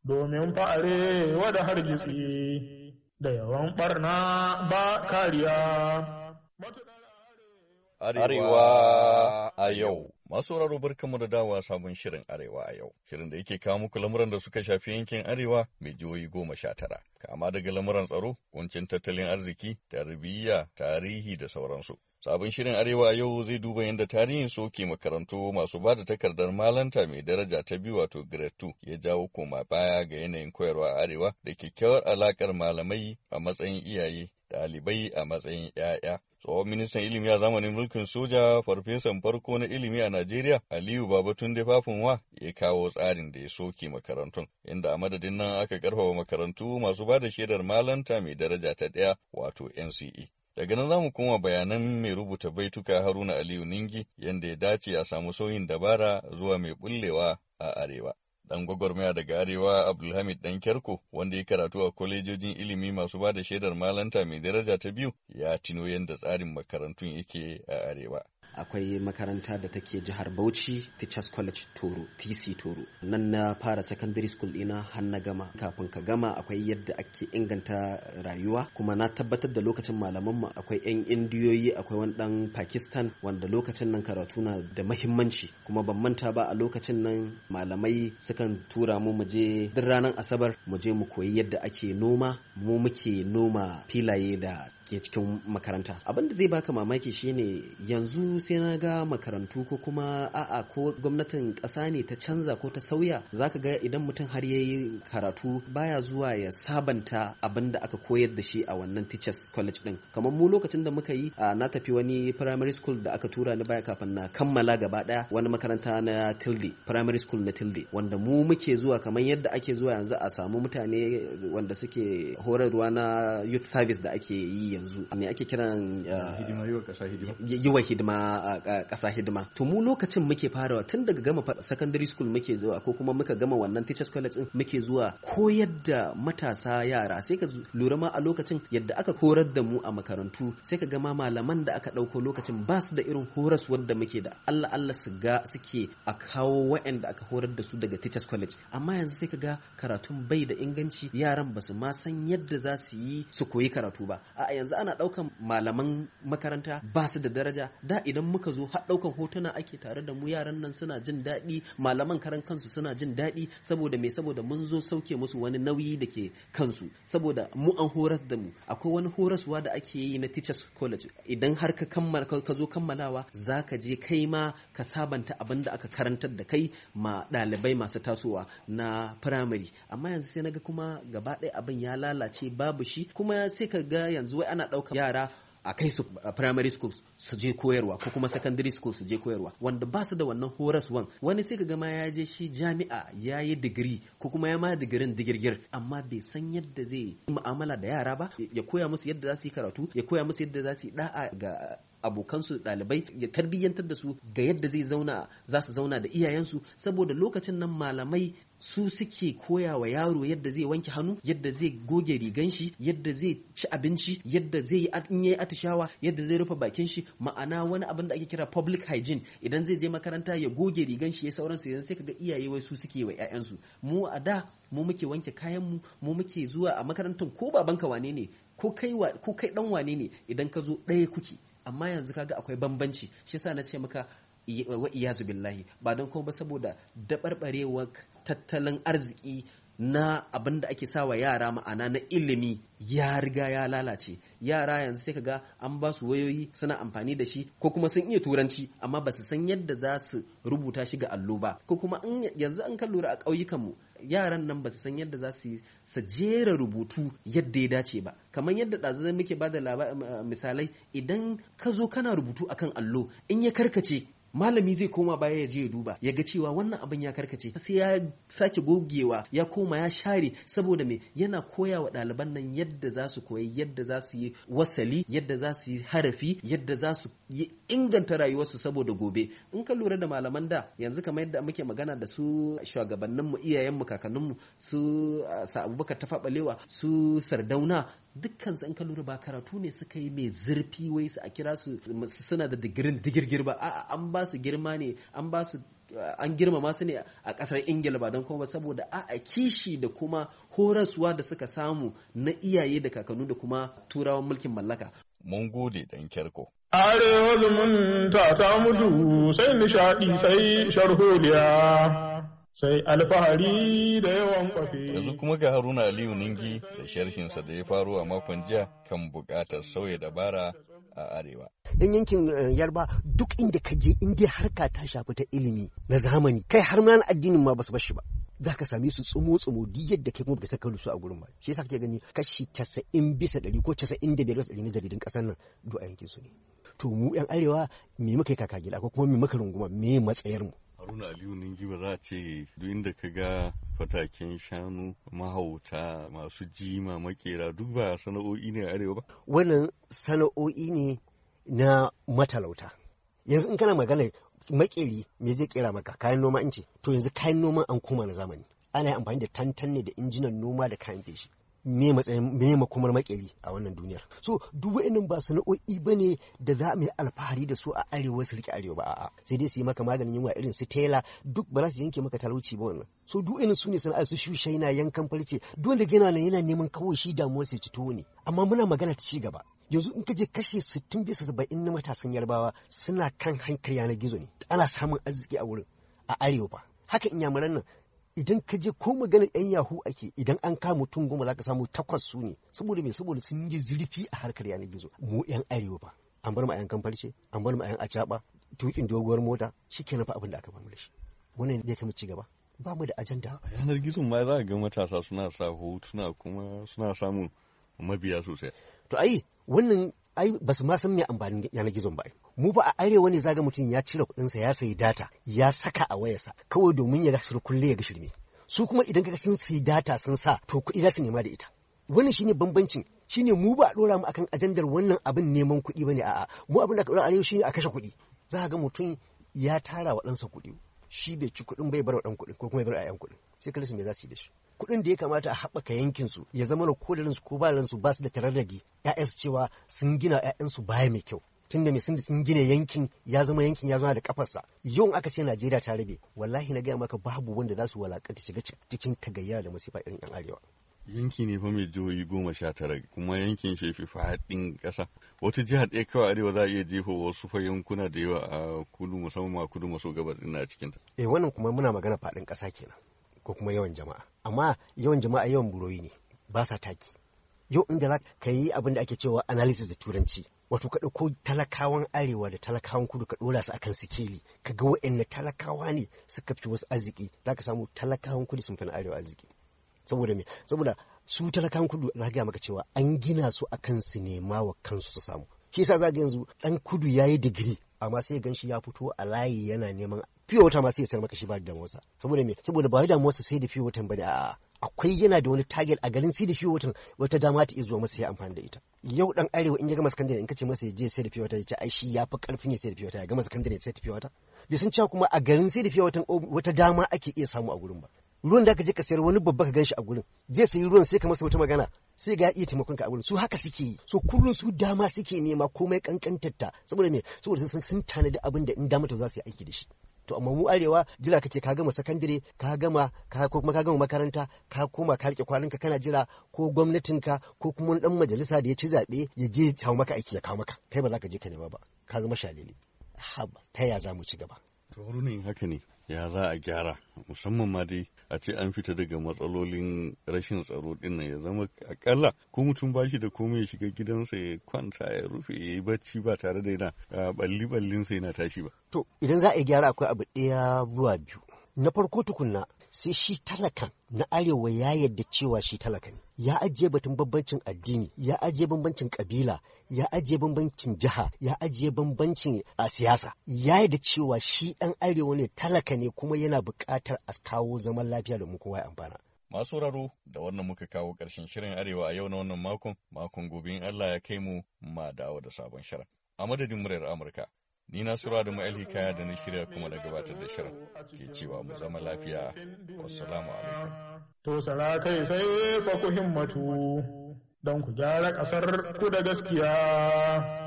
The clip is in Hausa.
domin fa'are wada hargitsi da yawan ɓarna ba kariya. Arewa a yau. Masu sauraro barkanmu da dawowa sabon shirin Arewa a yau. Shirin da yake kawo muku lamuran da suka shafi yankin Arewa mai jihohi 19. Kama daga lamuran tsaro, kuncin tattalin arziki, tarbiyya, tarihi da sauransu. Sabon shirin Arewa a yau zai duba yadda tarihin soke makarantu masu ba da takardar malanta mai daraja ta biyu wato grade 2 ya jawo koma baya ga yanayin koyarwa a Arewa da kyakkyawar alakar malamai a matsayin iyaye, ɗalibai a matsayin 'ya'ya. Tsohon ministan ilimi a zamanin mulkin soja, farfesan farko na ilimi a Najeriya, Aliyu Babatunde Fafunwa, ya kawo tsarin da ya soke makarantun, inda a madadin nan aka karfafa makarantu masu ba da shaidar malanta mai daraja ta ɗaya wato NCE. Daga nan za mu koma bayanan mai rubuta baituka Haruna Aliyu Ningi yadda ya dace a samu sauyin dabara zuwa mai bullewa a Arewa. Dan gwagwarmaya daga Arewa Abdulhamid Dan Kyarko, wanda ya karatu a kwalejojin ilimi masu ba da shaidar malanta mai daraja ta biyu, ya tino yadda tsarin makarantun yake a Arewa. Akwai makaranta da take jihar Bauchi, Teachers College Toro, TC Toro. Nan na fara secondary school ɗina har na gama. Kafin ka gama akwai yadda ake inganta rayuwa, kuma na tabbatar da lokacin malamanmu akwai 'yan Indiyoyi, akwai wani ɗan Pakistan, wanda lokacin nan karatu na da mahimmanci. Kuma ban manta ba a lokacin nan malamai sukan tura mu je duk ranar Asabar mu je mu koyi yadda ake noma, mu muke noma filaye da ke cikin makaranta. Abin da zai baka mamaki shine yanzu sai na ga makarantu ko kuma ko gwamnatin ƙasa ne ta canza ko ta sauya, zaka ga idan mutum har yayi karatu baya zuwa ya sabanta abin da aka koyar da shi a wannan teachers college din. Kamar mu lokacin da muka yi na tafi wani primary school da aka tura ni baya kafin na kammala gaba daya, wani makaranta na Tilde, primary school na Tilde, wanda mu muke zuwa kamar yadda ake zuwa yanzu a samu mutane wanda suke horarwa na youth service da ake yi yanzu ne ake kiran yi wa hidima ƙasa hidima. To mu lokacin muke farawa tun daga gama secondary school muke zuwa, ko kuma muka gama wannan teachers college din muke zuwa koyar da matasa yara. Sai ka lura ma a lokacin yadda aka horar da mu a makarantu, sai ka gama malaman da aka ɗauko lokacin ba su da irin horas wadda muke da. Allah su ga suke a kawo waɗanda aka horar da su daga teachers college. Amma yanzu sai ka ga karatun bai da inganci, yaran ba su ma san yadda za su yi su koyi karatu ba. A yanzu ana ɗaukan malaman makaranta ba su da daraja. Da idan muka zo har ɗaukan hotuna ake tare da mu, yaran nan suna jin daɗi, malaman karan kansu suna jin daɗi. Saboda me? Saboda mun zo sauke musu wani nauyi da ke kansu, saboda mu an horar da mu. Akwai wani horaswa da ake yi na teachers college, idan har ka zo kammalawa za ka je kai ma ka sabanta abin da aka karantar da kai ma ɗalibai masu tasowa na primary. Amma yanzu sai naga kuma gaba ɗaya abin ya lalace, babu shi. Kuma sai ka ga yanzu wai ana ɗaukar yara a kai su primary schools su je koyarwa, ko kuma secondary school su je koyarwa, wanda ba su da wannan horaswan. Wani sai ka gama ya je shi jami'a ya yi digiri, ko kuma ya ma digirin digirgir, amma bai san yadda zai yi mu'amala da yara ba, ya koya musu yadda za su yi karatu, ya koya musu yadda za su yi da'a ga abokansu ɗalibai, ya tarbiyyantar da su ga yadda za su zauna da iyayensu. Saboda lokacin nan malamai su suke koya wa yaro yadda zai wanke hannu, yadda zai goge rigan shi, yadda zai ci abinci, yadda zai yi in yayi atishawa, yadda zai rufe bakin shi, ma'ana wani abin da ake kira public hygiene. Idan zai je makaranta ya goge rigan shi ya sauransu. Yanzu sai kaga iyaye wai su suke wa ƴaƴansu. Mu a da mu muke wanke kayan mu muke zuwa a makarantar, ko babanka wane ne, ko kai dan wane ne, idan ka zo ɗaya kuke. Amma yanzu kaga akwai bambanci. Shi yasa na ce maka wa iyazu billahi, ba don kuma ba saboda dabarbarewar tattalin arziki na abin da ake sawa yara, ma'ana na ilimi ya riga ya lalace. Yara yanzu sai kaga an ba su wayoyi suna amfani da shi, ko kuma sun iya turanci amma ba su san yadda za su rubuta shi ga allo ba. Ko kuma yanzu an kan lura a ƙauyukanmu, yaran nan ba su san yadda za su jera rubutu yadda ya dace ba. Kamar yadda ɗazu muke ba da misalai, idan ka zo kana rubutu akan allo, in ya karkace malami zai koma baya ya je ya duba ya ga cewa wannan abin ya karkace, sai ya sake gogewa ya koma ya share, saboda me yana koya wa ɗaliban nan yadda za su koyi yadda za su yi wasali, yadda za su yi harafi, yadda za su yi inganta rayuwarsu saboda gobe. In ka lura da malaman da yanzu, kamar yadda muke magana da su shugabanninmu, iyayenmu, kakanninmu, su Abubakar Tafawa Balewa, su Sardauna, dukkan su in ka lura ba karatu ne suka yi mai zurfi wai su a kira su suna da digirin digirgir ba, a'a an ba su girma ne, an ba su an girmama su ne a ƙasar Ingila ba don kuma ba saboda a kishi da kuma horaswa da suka samu na iyaye da kakannu da kuma turawan mulkin mallaka. Mun gode dan Kyarko. Arewa zumunta ta mutu sai nishaɗi sai sharholiya. Sai alfahari da yawan kwafe. Yanzu kuma ga Haruna Aliyu Ningi da sharhinsa da ya faru a makon jiya kan buƙatar sauya dabara a Arewa. Yan yankin Yarba duk inda ka je inda harka ta shafi ta ilimi na zamani kai har ma na addinin ma basu bashi ba. Za ka same su tsumo-tsumo duk yadda kai kuma baka saka su a gurin ba. Shi yasa kake gani kashi 90% ko 95% na jaridun ƙasar nan duk a yankin su ne. To mu yan Arewa me muka yi kaka gida ko kuma me muka runguma me matsayar mu. Haruna Aliyu Ningi ba za a ce duk inda ka ga fataken shanu mahauta masu jima makera duk ba sana'o'i ne a Arewa ba? Wannan sana'o'i ne na matalauta. Yanzu in kana magana makeri me zai kera maka kayan noma in ce to yanzu kayan noma an koma na zamani ana yi amfani da tantanne da injinan noma da kayan feshi. Me matsayin me makomar makeri a wannan duniyar so duk wa'annan ba sana'o'i bane da za mu yi alfahari da su a Arewa su rike Arewa ba a'a sai dai su yi maka maganin yunwa irin su tela duk ba za su yanke maka talauci ba wannan so duk wa'annan su ne sana'ar su shushe na yankan farce duk wanda yana neman kawai shi damuwar sai ci tuwo ne amma muna magana ta ci gaba yanzu in ka je kashe 60% na matasan Yarbawa suna kan hankali yanar gizo ne ana samun arziki a wurin a Arewa ba haka inyamuran nan idan ka je ko maganar yan yahu ake idan an kama mutum 10 za ka samu 8 su ne saboda me saboda sun yi zurfi a harkar yanar gizo mu yan Arewa ba an bar mu a yankan farce an bar mu a yan acaba tukin doguwar mota shikenan fa abin da aka bar mu da shi wannan ne kai mu ci gaba ba mu da ajanda yanar gizon ma za ga matasa suna sa hotuna kuma suna samun mabiya sosai to wannan ba su ma san me amfanin yanar gizon ba mu ba a Arewa ne zaga mutum ya cire kuɗinsa ya sayi data ya saka a wayarsa kawai domin ya ga kulle ya ga shirme su kuma idan kaga sun sayi data sun sa to kuɗi za su nema da ita wannan shine bambancin shine mu ba a dora mu akan ajandar wannan abin neman kuɗi bane a'a mu abin da aka dora Arewa shine a kashe kuɗi za ga mutum ya tara wa ɗansa kuɗi shi bai ci kuɗin bai bar wa ɗan kuɗin ko kuma ya bar a yan kuɗin sai kalli me za su yi da shi kuɗin da ya kamata a haɓaka yankinsu ya zama na kodarinsu ko balansu ba su da tararradi ‘ya'yansu cewa sun gina ‘ya'yansu baya mai kyau tunda mai sun gina yankin ya zama da kafarsa yau aka ce Najeriya ta rabe wallahi na gaya maka babu wanda za su walakanta shiga cikin tagayyara da masifa irin ‘yan Arewa. Yanki ne fa mai jihohi 19 kuma yankin shefi faɗin ƙasa wata jihar ɗaya kawai Arewa za a iya jefa wasu fa yankuna da yawa a kudu musamman a kudu maso gabas ɗin a cikinta. Wannan kuma muna magana faɗin ƙasa kenan. Ko kuma yawan jama'a amma yawan jama'a yawan buroyi ne ba sa taki yau inda za ka yi abin da ake cewa analysis da turanci wato ka ɗauko talakawan Arewa da talakawan kudu ka ɗora su akan sikeli ka ga waɗanne talakawa ne suka fi wasu arziki za ka samu talakawan kudu sun fi na Arewa arziki saboda me saboda su talakawan kudu na gaya maka cewa an gina su akan su nema wa kansu su samu shi yasa za ga yanzu ɗan kudu ya yi digiri amma sai gan shi ya fito a layi yana neman fiye wata ma sai ya sayar maka shi ba da damuwarsa saboda me saboda ba wai damuwarsa sai da fiye watan bane a'a akwai yana da wani target a garin sai da fiye watan wata dama ta iya zuwa masa ya amfani da ita yau dan Arewa in ya gama sakandare in kace masa ya je sai da fiye wata ya ce ai shi ya fi karfin ya sai da fiye wata ya gama sakandare sai da fiye wata bai san cewa kuma a garin sai da fiye watan wata dama ake iya samu a gurin ba ruwan da aka je ka sayar wani babba ka ganshi a gurin zai sayi ruwan sai ka masa wata magana sai ga iya taimakon ka a gurin su haka suke yi so kullum su dama suke nema komai kankantarta saboda me saboda sun tanadi abin da in dama to za su yi aiki da shi to amma mu Arewa jira kake ka gama sakandare ka gama ko kuma ka gama makaranta ka koma ka rike kwalinka kana jira ko gwamnatinka ko kuma wani dan majalisa da ya ci zabe ya je ya kawo maka aiki ya kawo maka kai ba za ka je ka nema ba ka zama shalele haba ta ya za mu ci gaba to ne haka ne ya za a gyara musamman ma dai a ce an fita daga matsalolin rashin tsaro din nan ya zama akalla ko mutum ba shi da komai ya shiga gidansa ya kwanta ya rufe ya yi bacci ba tare da yana ballinsa yana tashi ba. To idan za a yi gyara akwai abu ɗaya zuwa biyu. Na farko tukunna sai shi talakan na Arewa ya yarda cewa shi talaka ne. Ya ajiye batun bambancin addini, ya ajiye bambancin kabila, ya ajiye bambancin jiha, ya ajiye bambancin a siyasa. Ya yarda cewa shi ɗan Arewa ne talaka ne kuma yana buƙatar a kawo zaman lafiya da mu kowa ya amfana. Masu sauraro da wannan muka kawo ƙarshen shirin Arewa a yau na wannan makon gobe in Allah ya kai mu ma dawo da sabon shirin. A madadin muryar Amurka, ni Nasiru Adamu Hikaya da na shirya kuma da gabatar da shirin ke cewa mu zama lafiya. Wassalamu alaikum. To sara kai sai fa ku himmatu don ku gyara ƙasar ku da gaskiya.